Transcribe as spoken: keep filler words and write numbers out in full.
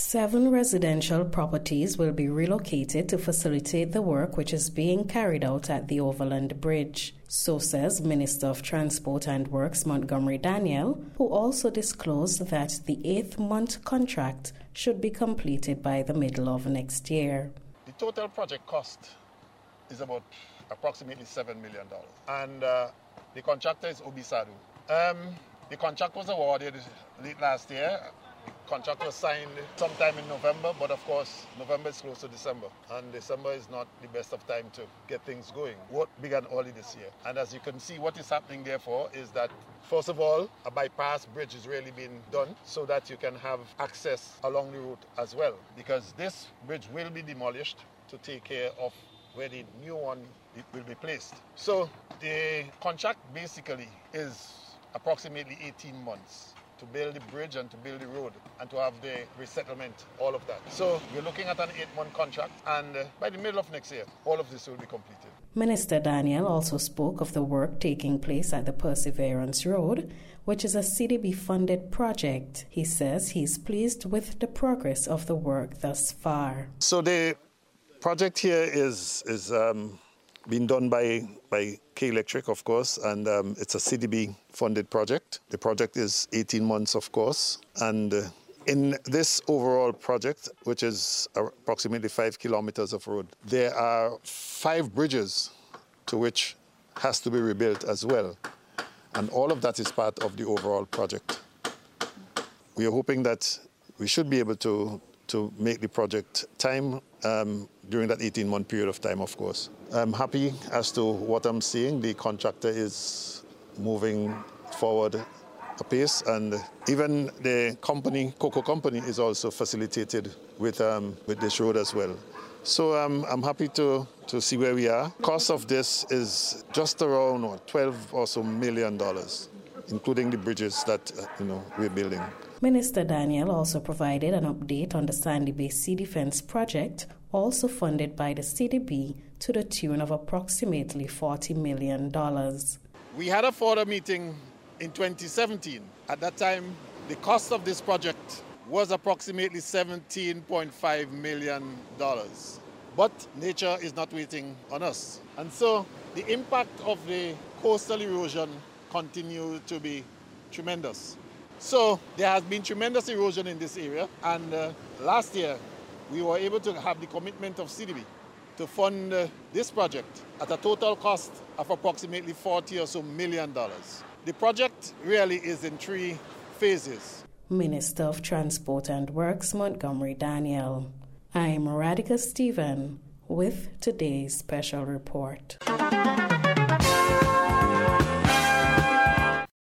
Seven residential properties will be relocated to facilitate the work which is being carried out at the Overland Bridge. So says Minister of Transport and Works Montgomery Daniel, who also disclosed that the eighth-month contract should be completed by the middle of next year. The total project cost is about approximately seven million dollars, and uh, the contractor is Obisadu. Um, the contract was awarded late last year. The contract was signed sometime in November, but of course, November is close to December, and December is not the best of time to get things going. Work began early this year, and as you can see, what is happening therefore is that, first of all, a bypass bridge is really being done so that you can have access along the route as well, because this bridge will be demolished to take care of where the new one will be placed. So the contract basically is approximately eighteen months to build the bridge and to build the road and to have the resettlement, all of that. So we're looking at an eight-month contract, and uh, by the middle of next year, all of this will be completed. Minister Daniel also spoke of the work taking place at the Perseverance Road, which is a C D B-funded project. He says he's pleased with the progress of the work thus far. So the project here is is um, being done by, by K-Electric, of course, and um, it's a C D B-funded project. The project is eighteen months, of course, and uh, in this overall project, which is approximately five kilometers of road, there are five bridges to which has to be rebuilt as well, and all of that is part of the overall project. We are hoping that we should be able to to make the project time um, during that eighteen-month period of time, of course. I'm happy as to what I'm seeing. The contractor is moving forward apace, and even the company, Coco Company, is also facilitated with, um, with this road as well. So um, I'm happy to, to see where we are. Cost of this is just around what, twelve or so million dollars, including the bridges that uh, you know we're building. Minister Daniel also provided an update on the Sandy Bay Sea Defense project, also funded by the C D B to the tune of approximately forty million dollars. We had a further meeting in twenty seventeen. At that time, the cost of this project was approximately seventeen point five million dollars. But nature is not waiting on us. And so the impact of the coastal erosion continues to be tremendous. So there has been tremendous erosion in this area, and uh, last year we were able to have the commitment of C D B to fund uh, this project at a total cost of approximately forty or so million dollars. The project really is in three phases. Minister of Transport and Works Montgomery Daniel. I'm Radhika Stephen with today's special report.